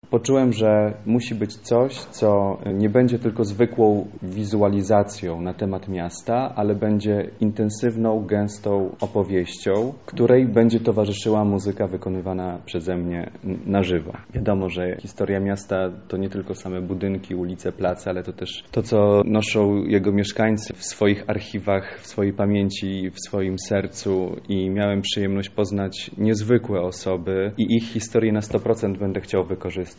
Poczułem, że musi być coś, co nie będzie tylko zwykłą wizualizacją na temat miasta, ale będzie intensywną, gęstą opowieścią, której będzie towarzyszyła muzyka wykonywana przeze mnie na żywo. Wiadomo, że historia miasta to nie tylko same budynki, ulice, place, ale to też to, co noszą jego mieszkańcy w swoich archiwach, w swojej pamięci, w swoim sercu i miałem przyjemność poznać niezwykłe osoby i ich historię na 100% będę chciał wykorzystać